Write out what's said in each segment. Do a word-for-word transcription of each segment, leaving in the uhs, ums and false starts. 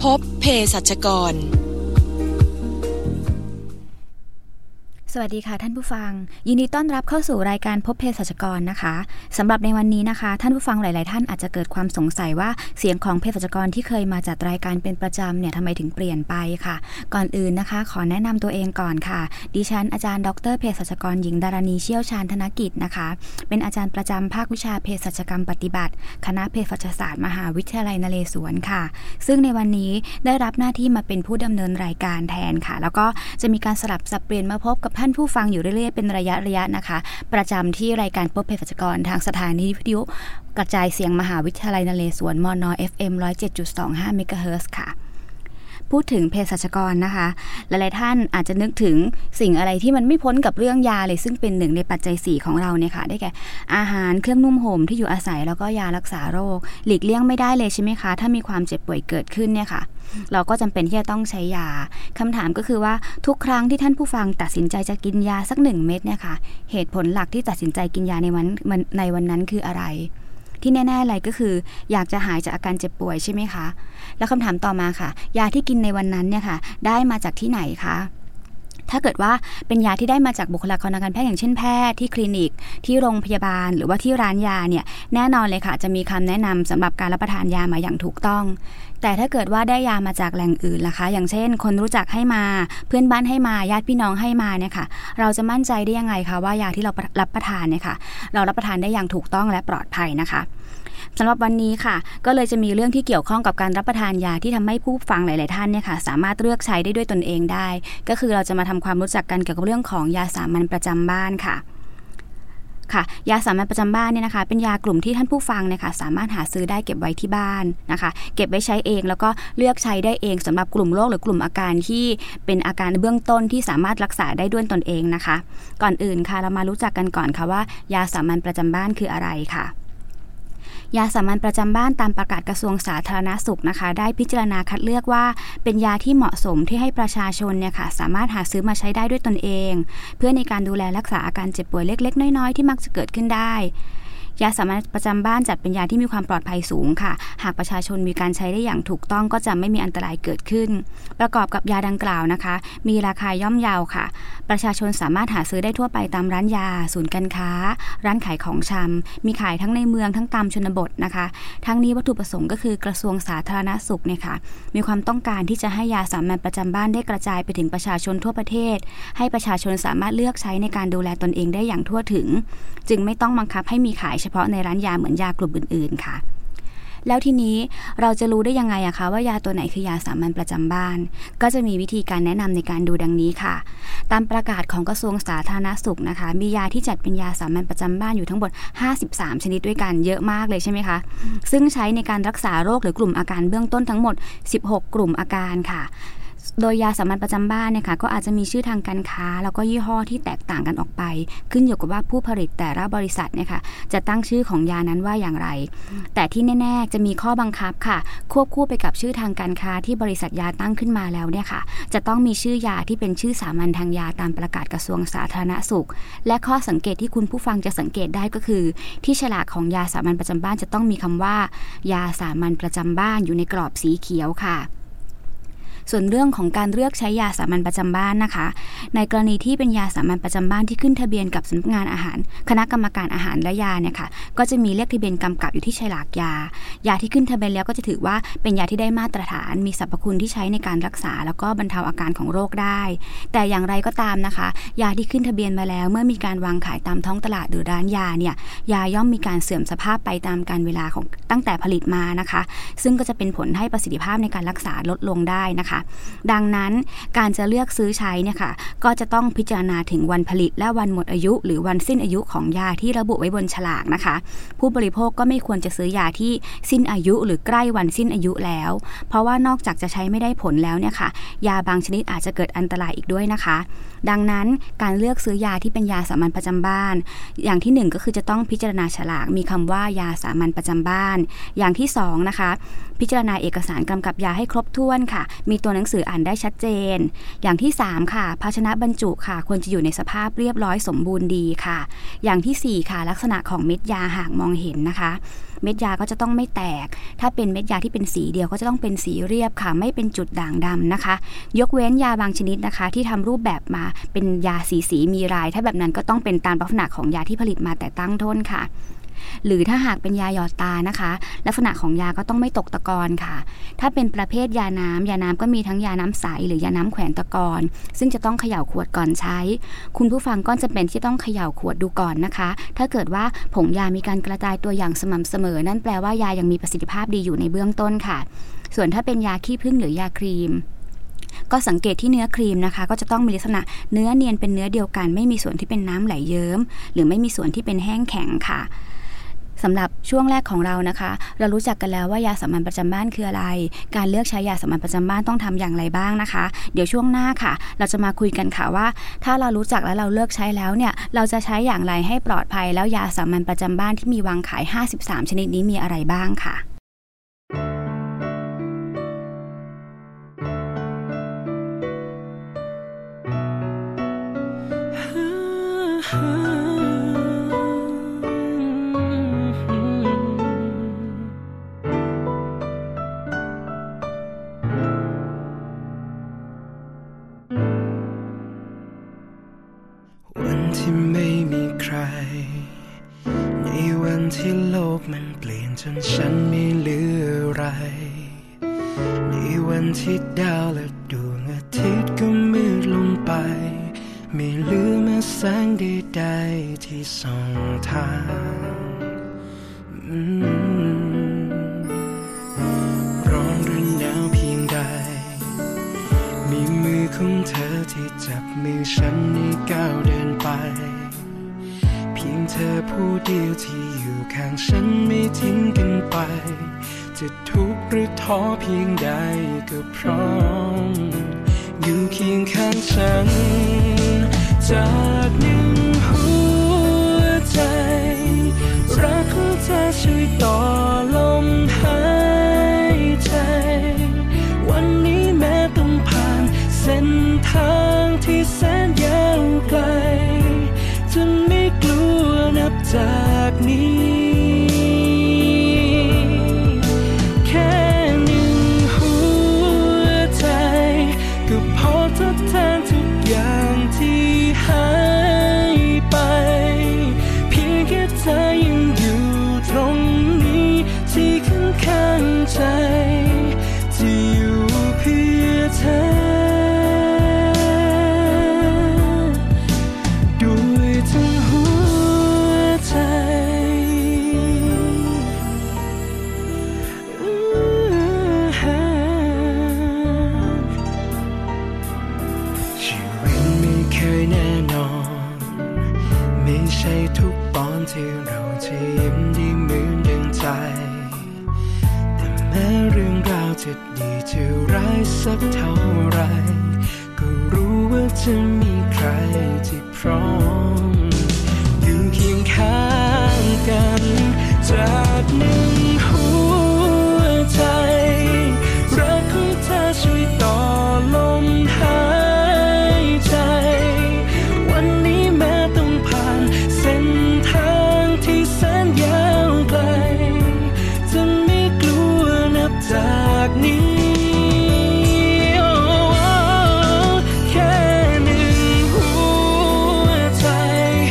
พบเภสัชกรสวัสดีค่ะท่านผู้ฟังยินดีต้อนรับเข้าสู่รายการพบเภสัชกรนะคะสำหรับในวันนี้นะคะท่านผู้ฟังหลายๆท่านอาจจะเกิดความสงสัยว่าเสียงของเภสัชกรที่เคยมาจัดรายการเป็นประจำเนี่ยทำไมถึงเปลี่ยนไปค่ะก่อนอื่นนะคะขอแนะนำตัวเองก่อนค่ะดิฉันอาจารย์ดรเภสัชกรหญิงดารณีเชี่ยวชาญธนกิจนะคะเป็นอาจารย์ประจำภาควิชาเภสัชกรรมปฏิบัติคณะเภสัชศาสตร์มหาวิทยาลัยนเรศวรค่ะซึ่งในวันนี้ได้รับหน้าที่มาเป็นผู้ดำเนินรายการแทนค่ะแล้วก็จะมีการสลับสับเปลี่ยนมาพบกับท่านผู้ฟังอยู่เรื่อยเป็นระยะระยะนะคะประจำที่รายการพบเภสัชกรทางสถานีวิทยุกระจายเสียงมหาวิทยาลัยนเรศวรมน เอฟ เอ็ม หนึ่งศูนย์เจ็ดจุดสองห้า เมกะเฮิรตซ์ค่ะพูดถึงเภสัชกรนะคะหลายๆท่านอาจจะนึกถึงสิ่งอะไรที่มันไม่พ้นกับเรื่องยาเลยซึ่งเป็นหนึ่งในปัจจัยสี่ของเราเนี่ยค่ะได้แก่อาหารเครื่องนุ่มห่มที่อยู่อาศัยแล้วก็ยารักษาโรคหลีกเลี่ยงไม่ได้เลยใช่ไหมคะถ้ามีความเจ็บป่วยเกิดขึ้นเนี่ยค่ะเราก็จำเป็นที่จะต้องใช้ยาคำถามก็คือว่าทุกครั้งที่ท่านผู้ฟังตัดสินใจจะกินยาสักหนึ่งเม็ดเนี่ยค่ะเหตุผลหลักที่ตัดสินใจกินยาในวันในวันนั้นคืออะไรที่แน่ๆเลยก็คืออยากจะหายจากอาการเจ็บป่วยใช่ไหมคะแล้วคำถามต่อมาค่ะยาที่กินในวันนั้นเนี่ยค่ะได้มาจากที่ไหนคะถ้าเกิดว่าเป็นยาที่ได้มาจากบุคลากรทางการแพทย์อย่างเช่นแพทย์ที่คลินิกที่โรงพยาบาลหรือว่าที่ร้านยาเนี่ยแน่นอนเลยค่ะจะมีคำแนะนำสำหรับการรับประทานยามาอย่างถูกต้องแต่ถ้าเกิดว่าได้ยามาจากแหล่งอื่นล่ะคะอย่างเช่นคนรู้จักให้มาเพื่อนบ้านให้มาญาติพี่น้องให้มาเนี่ยค่ะเราจะมั่นใจได้ยังไงคะว่ายาที่เรารับประทานเนี่ยค่ะเรารับประทานได้อย่างถูกต้องและปลอดภัยนะคะสำหรับวันนี้ค่ะก็เลยจะมีเรื่องที่เกี่ยวข้องกับการรับประทานยาที่ทำให้ผู้ฟังหลายๆท่านเนี่ยค่ะสามารถเลือกใช้ได้ด้วยตนเองได้ก็คือเราจะมาทำความรู้จักกันเกี่ยวกับเรื่องของยาสามัญประจำบ้านค่ะค่ะยาสามัญประจำบ้านเนี่ยนะคะเป็นยากลุ่มที่ท่านผู้ฟังเนี่ยค่ะสามารถหาซื้อได้เก็บไว้ที่บ้านนะคะเก็บไว้ใช้เองแล้วก็เลือกใช้ได้เองสำหรับกลุ่มโรคหรือกลุ่มอาการที่เป็นอาการเบื้องต้นที่สามารถรักษาได้ด้วยตนเองนะคะก่อนอื่นค่ะเรามารู้จักกันก่อนค่ะว่ายาสามัญประจำบ้านคืออะไรค่ะยาสามัญประจำบ้านตามประกาศกระทรวงสาธารณสุขนะคะได้พิจารณาคัดเลือกว่าเป็นยาที่เหมาะสมที่ให้ประชาชนเนี่ยค่ะสามารถหาซื้อมาใช้ได้ด้วยตนเองเพื่อในการดูแลรักษาอาการเจ็บป่วยเล็กๆน้อยๆที่มักจะเกิดขึ้นได้ยาสามัญประจำบ้านจัดเป็นยาที่มีความปลอดภัยสูงค่ะหากประชาชนมีการใช้ได้อย่างถูกต้องก็จะไม่มีอันตรายเกิดขึ้นประกอบกับยาดังกล่าวนะคะมีราคาย่อมเยาค่ะประชาชนสามารถหาซื้อได้ทั่วไปตามร้านยาศูนย์การค้าร้านขายของชำมีขายทั้งในเมืองทั้งตามชนบทนะคะทั้งนี้วัตถุประสงค์ก็คือกระทรวงสาธารณสุขเนี่ยค่ะมีความต้องการที่จะให้ยาสามัญประจำบ้านได้กระจายไปถึงประชาชนทั่วประเทศให้ประชาชนสามารถเลือกใช้ในการดูแลตนเองได้อย่างทั่วถึงจึงไม่ต้องบังคับให้มีขายเฉพาะในร้านยาเหมือนยากลุ่มอื่นๆค่ะแล้วทีนี้เราจะรู้ได้ยังไงอะคะว่ายาตัวไหนคือยาสามัญประจำบ้านก็จะมีวิธีการแนะนำในการดูดังนี้ค่ะตามประกาศของกระทรวงสาธารณสุขนะคะมียาที่จัดเป็นยาสามัญประจำบ้านอยู่ทั้งหมดห้าสิบสามชนิดด้วยกันเยอะมากเลยใช่ไหมคะซึ่งใช้ในการรักษาโรคหรือกลุ่มอาการเบื้องต้นทั้งหมดสิบหกกลุ่มอาการค่ะโดยยาสามัญประจำบ้านเนี่ยค่ะก็อาจจะมีชื่อทางการค้าแล้วก็ยี่ห้อที่แตกต่างกันออกไปขึ้นอยู่กับว่าผู้ผลิตแต่ละบริษัทเนี่ยค่ะจะตั้งชื่อของยานั้นว่าอย่างไรแต่ที่แน่ๆจะมีข้อบังคับค่ะควบคู่ไปกับชื่อทางการค้าที่บริษัทยาตั้งขึ้นมาแล้วเนี่ยค่ะจะต้องมีชื่อยาที่เป็นชื่อสามัญทางยาตามประกาศกระทรวงสาธารณสุขและข้อสังเกตที่คุณผู้ฟังจะสังเกตได้ก็คือที่ฉลากของยาสามัญประจำบ้านจะต้องมีคำว่ายาสามัญประจำบ้านอยู่ในกรอบสีเขียวค่ะส่วนเรื่องของการเลือกใช้ยาสามัญประจำบ้านนะคะในกรณีที่เป็นยาสามัญประจำบ้านที่ขึ้นทะเบียนกับสำนักงานอาหารคณะกรรมการอาหารและยาเนี่ยค่ะก็จะมีเลขทะเบียนกำกับอยู่ที่ฉลากยายาที่ขึ้นทะเบียนแล้วก็จะถือว่าเป็นยาที่ได้มาตรฐานมีสรรพคุณที่ใช้ในการรักษาแล้วก็บรรเทาอาการของโรคได้แต่อย่างไรก็ตามนะคะยาที่ขึ้นทะเบียนมาแล้วเมื่อมีการวางขายตามท้องตลาดหรือร้านยาเนี่ยยาย่อมมีการเสื่อมสภาพไปตามกาลเวลาของตั้งแต่ผลิตมานะคะซึ่งก็จะเป็นผลให้ประสิทธิภาพในการรักษาลดลงได้นะคะดังนั้นการจะเลือกซื้อใช้เนี่ยค่ะก็จะต้องพิจารณาถึงวันผลิตและวันหมดอายุหรือวันสิ้นอายุของยาที่ระบุไว้บนฉลากนะคะผู้บริโภคก็ไม่ควรจะซื้อยาที่สิ้นอายุหรือใกล้วันสิ้นอายุแล้วเพราะว่านอกจากจะใช้ไม่ได้ผลแล้วเนี่ยค่ะยาบางชนิดอาจจะเกิดอันตรายอีกด้วยนะคะดังนั้นการเลือกซื้อยาที่เป็นยาสามัญประจำบ้านอย่างที่หนึ่งก็คือจะต้องพิจารณาฉลากมีคำว่ายาสามัญประจำบ้านอย่างที่สองนะคะพิจารณาเอกสารกำกับยาให้ครบถ้วนค่ะมีตัวหนังสืออ่านได้ชัดเจนอย่างที่สามค่ะภาชนะบรรจุค่ะควรจะอยู่ในสภาพเรียบร้อยสมบูรณ์ดีค่ะอย่างที่สี่ค่ะลักษณะของเม็ดยาหากมองเห็นนะคะเม็ดยาก็จะต้องไม่แตกถ้าเป็นเม็ดยาที่เป็นสีเดียวก็จะต้องเป็นสีเรียบค่ะไม่เป็นจุดด่างดำนะคะยกเว้นยาบางชนิดนะคะที่ทำรูปแบบมาเป็นยาสีสีมีลายถ้าแบบนั้นก็ต้องเป็นตามลักษณะของยาที่ผลิตมาแต่ตั้งต้นค่ะหรือถ้าหากเป็นยาหยอดตานะคะลักษณะของยาก็ต้องไม่ตกตะกอนค่ะถ้าเป็นประเภทยาน้ำยาน้ำก็มีทั้งยาน้ำใสหรือยาน้ำแขวนตะกอนซึ่งจะต้องเขย่าขวดก่อนใช้คุณผู้ฟังก็จะเป็นที่ต้องเขย่าขวดดูก่อนนะคะถ้าเกิดว่าผงยามีการกระจายตัวอย่างสม่ำเสมอนั่นแปลว่ายายังมีประสิทธิภาพดีอยู่ในเบื้องต้นค่ะส่วนถ้าเป็นยาขี้ผึ้งหรือยาครีมก็สังเกตที่เนื้อครีมนะคะก็จะต้องมีลักษณะเนื้อเนียนเป็นเนื้อเดียวกันไม่มีส่วนที่เป็นน้ำไหลเยิ้มหรือไม่มีส่วนที่เป็นแห้งแข็งค่ะสำหรับช่วงแรกของเรานะคะเรารู้จักกันแล้วว่ายาสามัญประจำบ้านคืออะไรการเลือกใช้ยาสามัญประจำบ้านต้องทำอย่างไรบ้างนะคะเดี๋ยวช่วงหน้าค่ะเราจะมาคุยกันค่ะว่าถ้าเรารู้จักแล้วเราเลือกใช้แล้วเนี่ยเราจะใช้อย่างไรให้ปลอดภัยแล้วยาสามัญประจำบ้านที่มีวางขายห้าสิบสามชนิดนี้มีอะไรบ้างค่ะที่ไม่มีใครในวันที่โลกมันเปลี่ยนจนฉันไม่เหลืออะไรในวันที่ดาวและดวงอาทิตย์ก็มืดลงไปไม่เหลือแม้แสงใดๆที่ส่องทางร้อนหรือหนาวเพียงใดมีมือของเธอที่จับมือฉันให้ก้าวเดินไปเพียงเธอผู้เดียวที่อยู่ข้างฉันไม่ทิ้งกันไปจะทุกข์หรือท้อเพียงใดก็พร้อมอยู่เคียงข้างฉันจากหนึ่งหัวใจรักของเธอช่วยต่อลมหายใจวันนี้แม้ต้องผ่านเส้นทางที่แสนยาวไกลจนไม่กลัวนับจากนี้แค่หนึ่งหัวใจก็พอทดแทนทุกอย่างที่หายไปเพียงแค่เธอยังอยู่ตรงนี้ที่ข้างๆใจที่อยู่เพื่อเธอทุกตอนที่เราจะยิ้มได้เหมือนดังใจแต่แม้เรื่องราวจะดีจะร้ายสักเท่าไรก็รู้ว่าจะมีใครที่พร้อมอยู่เคียงข้างกันจากหนึ่งหัวใจรักของเธอช่วยต่อลมหายใจวันนี้แม้ต้องผ่านเส้นทางที่แสนยาวไกลจะไม่กลัวนับจากนี้แค่หนึ่งหัวใจ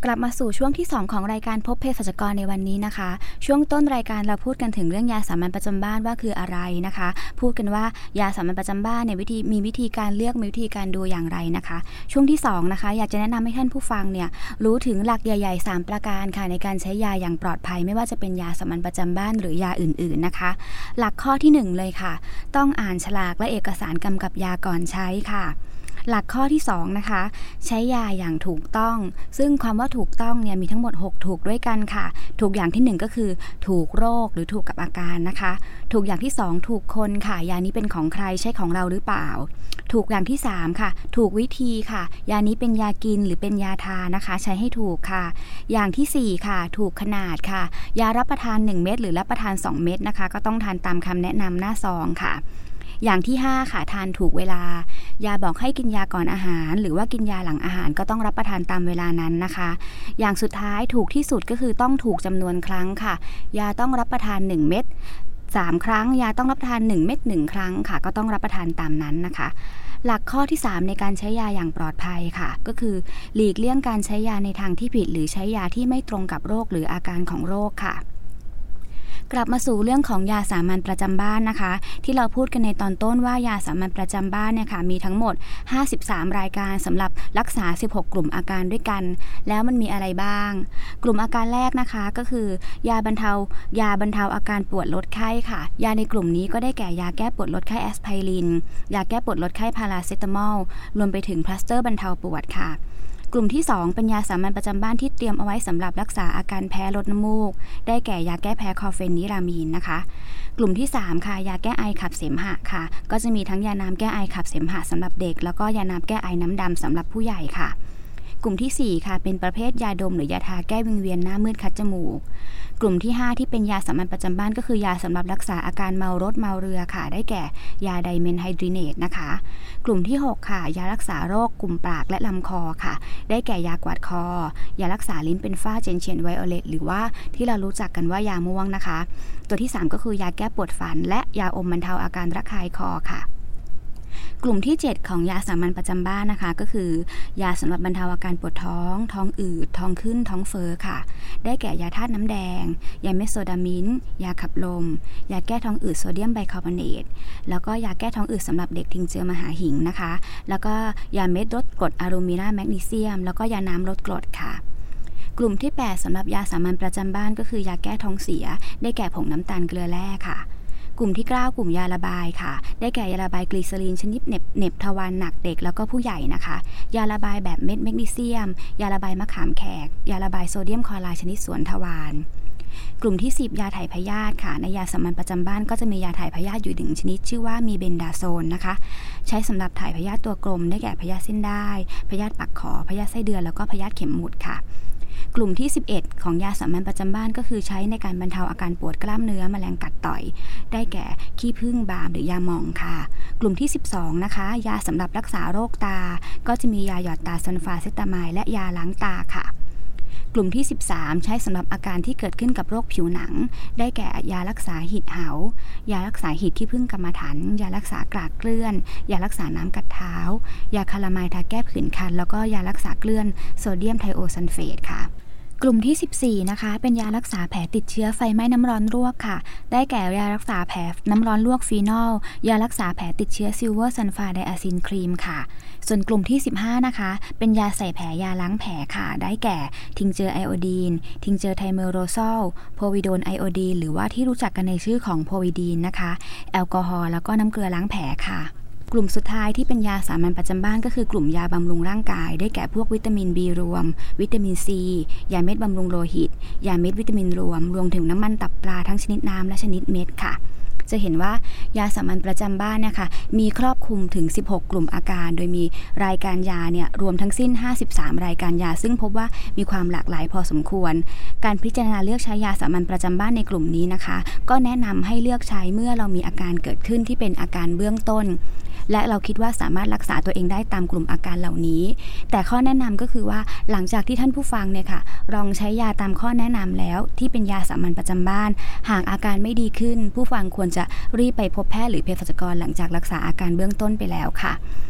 กลับมาสู่ช่วงที่สองของรายการพบเภสัชกรในวันนี้นะคะช่วงต้นรายการเราพูดกันถึงเรื่องยาสามัญประจำบ้านว่าคืออะไรนะคะพูดกันว่ายาสามัญประจำบ้านเนี่ยวิธีมีวิธีการเลือกมีวิธีการดูอย่างไรนะคะช่วงที่สองนะคะอยากจะแนะนำให้ท่านผู้ฟังเนี่ยรู้ถึงหลักใหญ่ๆสามประการค่ะในการใช้ยาอย่างปลอดภัยไม่ว่าจะเป็นยาสามัญประจำบ้านหรือยาอื่นๆนะคะหลักข้อที่หนึ่งเลยค่ะต้องอ่านฉลากและเอกสารกำกับยาก่อนใช้ค่ะหลักข้อที่สองนะคะใช้ยาอย่างถูกต้องซึ่งความว่าถูกต้องเนี่ยมีทั้งหมดหกถูกด้วยกันค่ะถูกอย่างที่หนึ่งก็คือถูกโรคหรือถูกกับอาการนะคะถูกอย่างที่สองถูกคนค่ะยานี้เป็นของใครใช่ของเราหรือเปล่าถูกอย่างที่สามค่ะถูกวิธีค่ะยานี้เป็นยากินหรือเป็นยาทานะคะใช้ให้ถูกค่ะอย่างที่สี่ค่ะถูกขนาดค่ะยารับประทานหนึ่งเม็ดหรือรับประทานสองเม็ดนะคะก็ต้องทานตามคำแนะนำหน้าซองค่ะอย่างที่ห้าค่ะทานถูกเวลายาบอกให้กินยาก่อนอาหารหรือว่ากินยาหลังอาหารก็ต้องรับประทานตามเวลานั้นนะคะอย่างสุดท้ายถูกที่สุดก็คือต้องถูกจำนวนครั้งค่ะยาต้องรับประทานหนึ่งเม็ดสามครั้งยาต้องรับประทานหนึ่งเม็ดหนึ่งครั้งค่ะก็ต้องรับประทานตามนั้นนะคะหลักข้อที่สามในการใช้ยาอย่างปลอดภัยค่ะก็คือหลีกเลี่ยงการใช้ยาในทางที่ผิดหรือใช้ยาที่ไม่ตรงกับโรคหรืออาการของโรคค่ะกลับมาสู่เรื่องของยาสามัญประจำบ้านนะคะที่เราพูดกันในตอนต้นว่ายาสามัญประจำบ้านเนี่ยค่ะมีทั้งหมดห้าสิบสามรายการสำหรับรักษาสิบหกกลุ่มอาการด้วยกันแล้วมันมีอะไรบ้างกลุ่มอาการแรกนะคะก็คือยาบรรเทายาบรรเทาอาการปวดลดไข้ค่ะยาในกลุ่มนี้ก็ได้แก่ยาแก้ปวดลดไข้แอสไพรินยาแก้ปวดลดไข้พาราเซตามอลรวมไปถึงพลาสเตอร์บรรเทาปวดค่ะกลุ่มที่สองเป็นยาสามัญประจำบ้านที่เตรียมเอาไว้สำหรับรักษาอาการแพ้ลดน้ำมูกได้แก่ยาแก้แพ้คอร์เฟนิรามีนนะคะกลุ่มที่สามค่ะยาแก้ไอขับเสมหะค่ะก็จะมีทั้งยาน้ำแก้ไอขับเสมหะสำหรับเด็กแล้วก็ยาน้ำแก้ไอน้ำดำสำหรับผู้ใหญ่ค่ะกลุ่มที่สี่ค่ะเป็นประเภทยาดมหรือยาทาแก้วิงเวียนหน้ามืดคัดจมูกกลุ่มที่ห้าที่เป็นยาสามัญประจำบ้านก็คือยาสำหรับรักษาอาการเมารถเมาเรือค่ะได้แก่ยาไดเมนไฮดรีเนตนะคะกลุ่มที่หกค่ะยารักษาโรคกลุ่มปากและลำคอค่ะได้แก่ยากวาดคอยารักษาลิ้นเป็นฝ้าเจนเชียนไวโอเลตหรือว่าที่เรารู้จักกันว่ายาม่วงนะคะตัวที่สามก็คือยาแก้ปวดฟันและยาอมบรรเทาอาการระคายคอค่ะกลุ่มที่เจ็ดของยาสามัญประจำบ้านนะคะก็คือยาสำหรับบรรเทาอาการปวดท้องท้องอืดท้องขึ้นท้องเฟ้อค่ะได้แก่ยาธาตุน้ำแดงยาเมทโซดามินยาขับลมยาแก้ท้องอืดโซเดียมไบคาร์บอเนตแล้วก็ยาแก้ท้องอืดสำหรับเด็กทิงเจอมหาหิงนะคะแล้วก็ยาเม็ดลดกรดอะลูมินาแมกนีเซียมแล้วก็ยาน้ำลดกรดค่ะกลุ่มที่แปดสำหรับยาสามัญประจำบ้านก็คือยาแก้ท้องเสียได้แก่ผงน้ำตาลเกลือแร่ค่ะกลุ่มที่เก้ากลุ่มยาระบายค่ะได้แก่ยาระบายกลีเซอรีนชนิดเน็บเน็บทวารหนักเด็กแล้วก็ผู้ใหญ่นะคะยาระบายแบบเม็ดแมกนีเซียมยาระบายมะขามแขกยาระบายโซเดียมคลอไรด์ชนิดสวนทวารกลุ่มที่สิบยาถ่ายพยาธิค่ะในยาสามัญประจำบ้านก็จะมียาถ่ายพยาธิอยู่หนึ่งชนิดชื่อว่ามีเบนดาโซนนะคะใช้สำหรับถ่ายพยาธิตัวกลมได้แก่พยาธิเส้นได้พยาธิปากขอพยาธิไส้เดือนแล้วก็พยาธิเข็มหมุดค่ะกลุ่มที่สิบเอ็ดของยาสามัญประจำบ้านก็คือใช้ในการบรรเทาอาการปวดกล้ามเนื้อแมลงกัดต่อยได้แก่ขี้ผึ้งบาล์มหรือยาหม่องค่ะกลุ่มที่สิบสองนะคะยาสำหรับรักษาโรคตาก็จะมียาหยอดตาซัลฟาเซตามายและยาล้างตาค่ะกลุ่มที่สิบสามใช้สำหรับอาการที่เกิดขึ้นกับโรคผิวหนังได้แก่ยารักษาหิดเหายารักษาหิดขี้ผึ้งกรรมฐานยารักษากรากเกลื่อนยารักษาน้ำกัดเท้ายาคาลามายทาแก้ผื่นคันแล้วก็ยารักษาเกลื่อนโซเดียมไทโอซัลเฟตค่ะกลุ่มที่สิบสี่นะคะเป็นยารักษาแผลติดเชื้อไฟไหม้น้ำร้อนลวกค่ะได้แก่ยารักษาแผลน้ำร้อนลวกฟีนอลยารักษาแผลติดเชื้อซิลเวอร์ซัลฟาไดอะซินครีมค่ะส่วนกลุ่มที่สิบห้านะคะเป็นยาใส่แผลยาล้างแผลค่ะได้แก่ทิงเจอไอโอดีนทิงเจอไทเมอโรซอลโพวิโดนไอโอดีนหรือว่าที่รู้จักกันในชื่อของโพวิดีนนะคะแอลกอฮอล์แล้วก็น้ำเกลือล้างแผลค่ะกลุ่มสุดท้ายที่เป็นยาสามัญประจำบ้านก็คือกลุ่มยาบำรุงร่างกายได้แก่พวกวิตามิน B รวมวิตามิน C ยาเม็ดบำรุงโลหิตยาเม็ดวิตามินรวมรวมถึงน้ำมันตับปลาทั้งชนิดน้ำและชนิดเม็ดค่ะจะเห็นว่ายาสามัญประจำบ้านเนี่ยค่ะมีครอบคลุมถึงสิบหกกลุ่มอาการโดยมีรายการยาเนี่ยรวมทั้งสิ้นห้าสิบสามรายการยาซึ่งพบว่ามีความหลากหลายพอสมควรการพิจารณาเลือกใช้ยาสามัญประจำบ้านในกลุ่มนี้นะคะก็แนะนำให้เลือกใช้เมื่อเรามีอาการเกิดขึ้นที่เป็นอาการเบื้องต้นและเราคิดว่าสามารถรักษาตัวเองได้ตามกลุ่มอาการเหล่านี้แต่ข้อแนะนำก็คือว่าหลังจากที่ท่านผู้ฟังเนี่ยค่ะลองใช้ยาตามข้อแนะนำแล้วที่เป็นยาสามัญประจำบ้านหากอาการไม่ดีขึ้นผู้ฟังควรจะรีบไปพบแพทย์หรือเภสัชกรหลังจากรักษาอาการเบื้องต้นไปแล้วค่ะ ค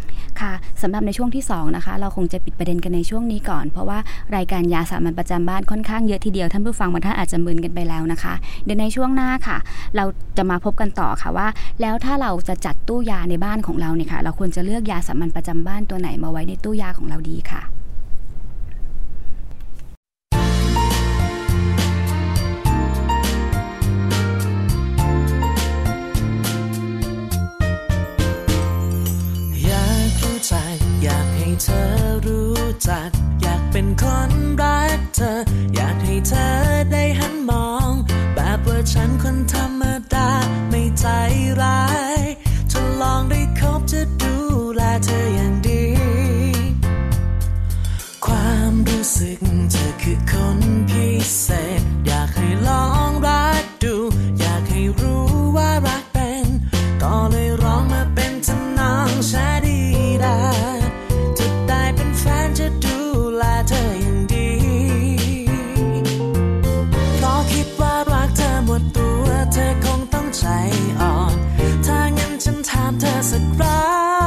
ค่ะสำหรับในช่วงที่สองนะคะเราคงจะปิดประเด็นกันในช่วงนี้ก่อนเพราะว่ารายการยาสามัญประจำบ้านค่อนข้างเยอะทีเดียวท่านผู้ฟังบางท่านอาจจะมึนกันไปแล้วนะคะเดี๋ยวในช่วงหน้าค่ะเราจะมาพบกันต่อค่ะว่าแล้วถ้าเราจะจัดตู้ยาในบ้านของเราเนี่ยค่ะเราควรจะเลือกยาสามัญประจำบ้านตัวไหนมาไว้ในตู้ยาของเราดีค่ะอยากให้เธอรู้จักอยากเป็นคนรักเธออยากให้เธอได้หันมองแบบว่าฉันคนธรรมดาไม่ใจร้ายทดลองได้คบจะดูแลเธออย่างดีความรู้สึกเธอคือคนพิเศษอยากให้ลองรักดูอยากให้รู้ว่ารักเป็นก็เลยร้องมาเป็นทำนองชาดีดาจะดูแลเธออย่างดีเพราะคิดว่ารักเธอหมดตัวเธอคงต้องใจอ่อนถ้างั้นฉันถามเธอสักครั้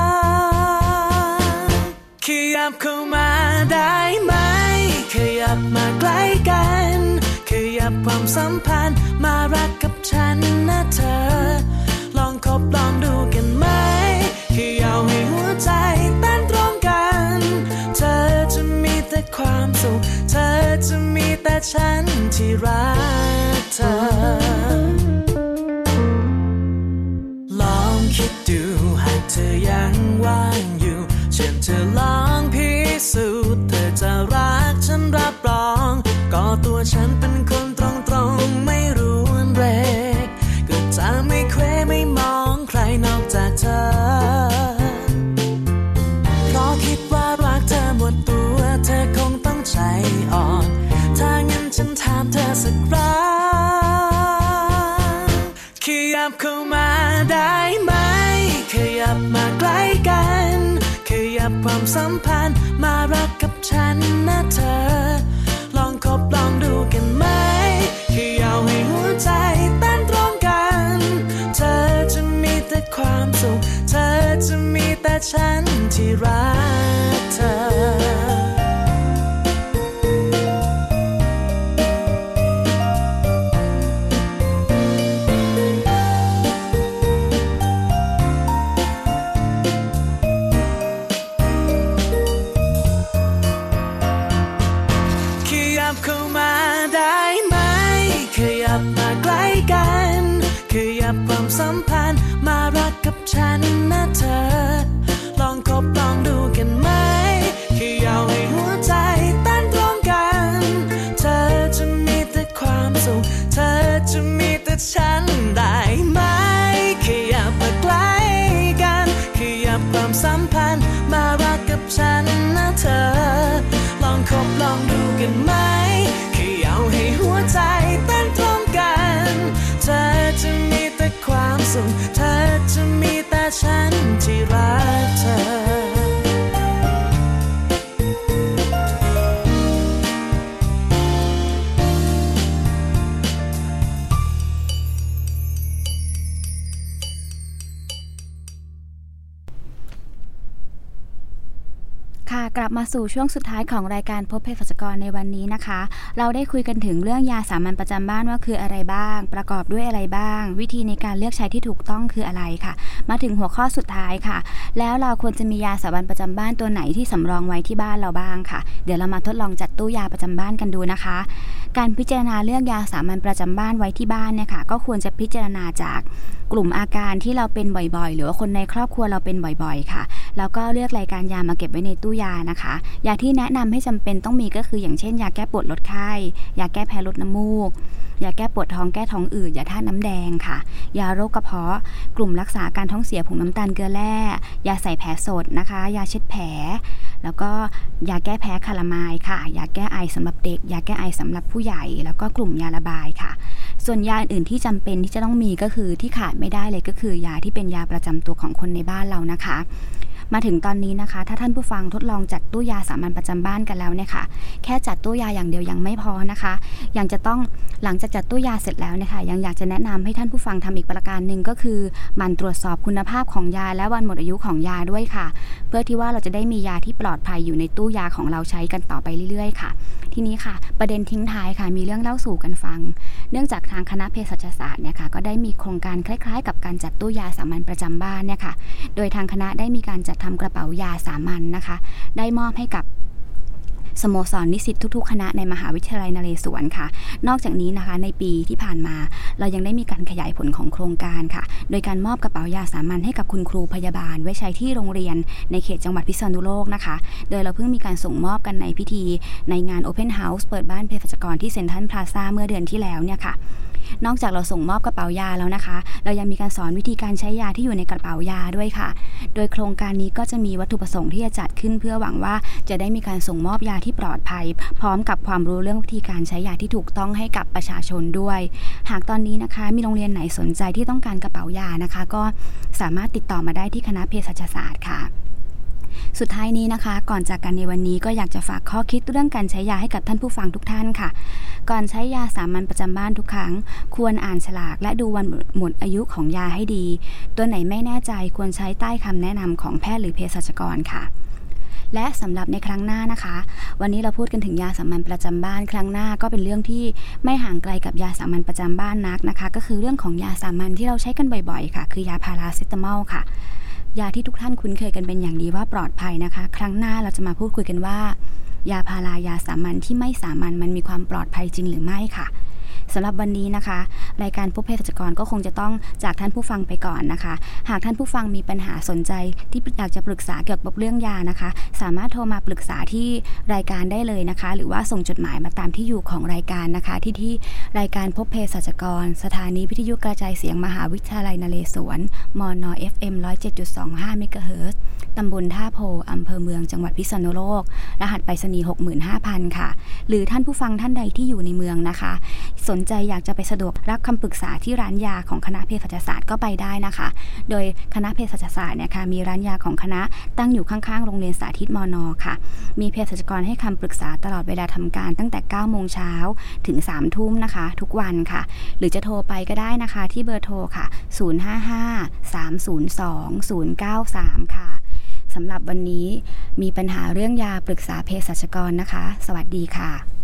งขยับเข้ามาได้ไหมขยับมาใกล้กันขยับความสัมพันธ์มารักกับฉันนะเธอลองคบลองดูกันไหมขยับให้หัวใจเต้นตรงกันเธอจะมีแต่ความสุขเธอจะมีแต่ฉันที่รักเธอลองคิดดูหากเธอยังว่างอยู่เชิญเธอลองพิสูจน์เธอจะรักฉันรับรองก็ตัวฉันเป็นคนตรงๆไม่รู้เรก็จะไม่เคว้ไม่มองใครนอกจากเธอเพราะคิดว่ารักเธอหมดตัวเธอคงต้องใจอ่อนถ้างั้นฉันถามเธอสักครั้งขยับเข้ามาได้ไหมขยับมาใกล้กันขยับความสัมพันธ์มารักกับฉันนะเธอลองคบลองดูกันไหมขยับให้หัวใจเต้นตรงกันเธอจะมีแต่ความสุขเธอจะมีแต่ฉันที่รักเธอความสัมพันธ์มารักกับฉันนะเธอลองคบลองดูกันไหมแค่อยากให้หัวใจเต้นตรงกันเธอจะมีแต่ความสุขเธอจะมีแต่ฉันได้ไหมแค่อยากมาใกล้กันแค่อยากความสัมพันธ์มารักกับฉันนะเธอลองคบลองดูกันไหมแค่อยากให้หัวใจเต้นตรงกันเธอจะมีแต่ความสุขเธอจะมีแต่ฉันที่รักเธอค่ะกลับมาสู่ช่วงสุดท้ายของรายการพบเภสัชกรในวันนี้นะคะเราได้คุยกันถึงเรื่องยาสามัญประจำบ้านว่าคืออะไรบ้างประกอบด้วยอะไรบ้างวิธีในการเลือกใช้ที่ถูกต้องคืออะไรค่ะมาถึงหัวข้อสุดท้ายค่ะแล้วเราควรจะมียาสามัญประจำบ้านตัวไหนที่สำรองไว้ที่บ้านเราบ้างค่ะเดี๋ยวเรามาทดลองจัดตู้ยาประจำบ้านกันดูนะคะการพิจารณาเลือกยาสามัญประจำบ้านไว้ที่บ้านเนี่ยค่ะก็ควรจะพิจารณาจากกลุ่มอาการที่เราเป็นบ่อยๆหรือว่าคนในครอบครัวเราเป็นบ่อยๆค่ะแล้วก็เลือกรายการยามาเก็บไว้ในตู้ยานะคะยาที่แนะนำให้จำเป็นต้องมีก็คืออย่างเช่นยาแก้ปวดลดไข้ยาแก้แพ้ลดน้ำมูกยาแก้ปวดท้องแก้ท้องอืดยาธาตุน้ำแดงค่ะยาโรคกระเพาะกลุ่มรักษาการท้องเสียผงน้ำตาลเกลือแร่ยาใส่แผลสดนะคะยาเช็ดแผลแล้วก็ยาแก้แพ้คาลามายค่ะยาแก้ไอสำหรับเด็กยาแก้ไอสำหรับผู้ใหญ่แล้วก็กลุ่มยาระบายค่ะส่วนยาอื่นที่จำเป็นที่จะต้องมีก็คือที่ขาดไม่ได้เลยก็คือยาที่เป็นยาประจำตัวของคนในบ้านเรานะคะมาถึงตอนนี้นะคะถ้าท่านผู้ฟังทดลองจัดตู้ยาสามัญประจำบ้านกันแล้วเนี่ยค่ะแค่จัดตู้ยาอย่างเดียวยังไม่พอนะคะยังจะต้องหลังจากจัดตู้ยาเสร็จแล้วเนี่ยค่ะยังอยากจะแนะนำให้ท่านผู้ฟังทำอีกประการหนึ่งก็คือมันตรวจสอบคุณภาพของยาและวันหมดอายุของยาด้วยค่ะเพื่อที่ว่าเราจะได้มียาที่ปลอดภัยอยู่ในตู้ยาของเราใช้กันต่อไปเรื่อยๆค่ะทีนี้ค่ะประเด็นทิ้งท้ายค่ะมีเรื่องเล่าสู่กันฟังเนื่องจากทางคณะเภสัชศาสตร์เนี่ยค่ะก็ได้มีโครงการคล้ายๆกับการจัดตู้ยาสามัญประจำบ้านเนี่ยค่ะโดยทางคณะได้มีการจัดทำกระเป๋ายาสามัญนะคะได้มอบให้กับสโมสรนิสิตทุกๆคณะในมหาวิทยาลัยนเรศวรค่ะนอกจากนี้นะคะในปีที่ผ่านมาเรายังได้มีการขยายผลของโครงการค่ะโดยการมอบกระเป๋ายาสามัญให้กับคุณครูพยาบาลไว้ใช้ที่โรงเรียนในเขตจังหวัดพิษณุโลกนะคะโดยเราเพิ่งมีการส่งมอบกันในพิธีในงาน Open House เปิดบ้านเภสัชกรที่เซ็นทรัลพลาซ่าเมื่อเดือนที่แล้วเนี่ยค่ะนอกจากเราส่งมอบกระเป๋ายาแล้วนะคะเรายังมีการสอนวิธีการใช้ยาที่อยู่ในกระเป๋ายาด้วยค่ะโดยโครงการนี้ก็จะมีวัตถุประสงค์ที่จะจัดขึ้นเพื่อหวังว่าจะได้มีการส่งมอบยาที่ปลอดภัยพร้อมกับความรู้เรื่องวิธีการใช้ยาที่ถูกต้องให้กับประชาชนด้วยหากตอนนี้นะคะมีโรงเรียนไหนสนใจที่ต้องการกระเป๋ายานะคะก็สามารถติดต่อมาได้ที่คณะเภสัชศาสตร์ค่ะสุดท้ายนี้นะคะก่อนจากกันในวันนี้ก็อยากจะฝากข้อคิดเรื่องการใช้ยาให้กับท่านผู้ฟังทุกท่านค่ะก่อนใช้ยาสามัญประจำบ้านทุกครั้งควรอ่านฉลากและดูวันหมดอายุของยาให้ดีตัวไหนไม่แน่ใจควรใช้ใต้คำแนะนำของแพทย์หรือเภสัชกรค่ะและสำหรับในครั้งหน้านะคะวันนี้เราพูดกันถึงยาสามัญประจำบ้านครั้งหน้าก็เป็นเรื่องที่ไม่ห่างไกลกับยาสามัญประจำบ้านนักนะคะก็คือเรื่องของยาสามัญที่เราใช้กันบ่อยๆค่ะคือยาพาราเซตามอลค่ะยาที่ทุกท่านคุ้นเคยกันเป็นอย่างดีว่าปลอดภัยนะคะครั้งหน้าเราจะมาพูดคุยกันว่ายาพารายาสามัญที่ไม่สามัญมันมีความปลอดภัยจริงหรือไม่ค่ะสำหรับวันนี้นะคะรายการพบเภสัชกรก็คงจะต้องจากท่านผู้ฟังไปก่อนนะคะหากท่านผู้ฟังมีปัญหาสนใจที่อยากจะปรึกษาเกี่ยวกับเรื่องยานะคะสามารถโทรมาปรึกษาที่รายการได้เลยนะคะหรือว่าส่งจดหมายมาตามที่อยู่ของรายการนะคะที่ที่รายการพบเภสัชกรสถานีวิทยุกระจายเสียงมหาวิทยาลัยนเรศวรมน เอฟ เอ็ม หนึ่งศูนย์เจ็ดจุดสองห้า เมกะเฮิรตซ์ตำบลท่าโพอำเภอเมืองจังหวัดพิษณุโลกรหัสไปรษณีย์ หกหมื่นห้าพัน ค่ะหรือท่านผู้ฟังท่านใดที่อยู่ในเมืองนะคะสนใจอยากจะไปสะดวกรับคำปรึกษาที่ร้านยาของคณะเภสัชศาสตร์ก็ไปได้นะคะโดยคณะเภสัชศาสตร์เนี่ยค่ะมีร้านยาของคณะตั้งอยู่ข้างๆโรงเรียนสาธิตมน.ค่ะมีเภสัชกรให้คำปรึกษาตลอดเวลาทำการตั้งแต่ เก้าโมงเช้าถึง สามทุ่มนะคะทุกวันค่ะหรือจะโทรไปก็ได้นะคะที่เบอร์โทรค่ะ ศูนย์ ห้า ห้า สาม ศูนย์ สอง ศูนย์ เก้า สาม ค่ะสำหรับวันนี้มีปัญหาเรื่องยาปรึกษาเภสัชกรนะคะสวัสดีค่ะ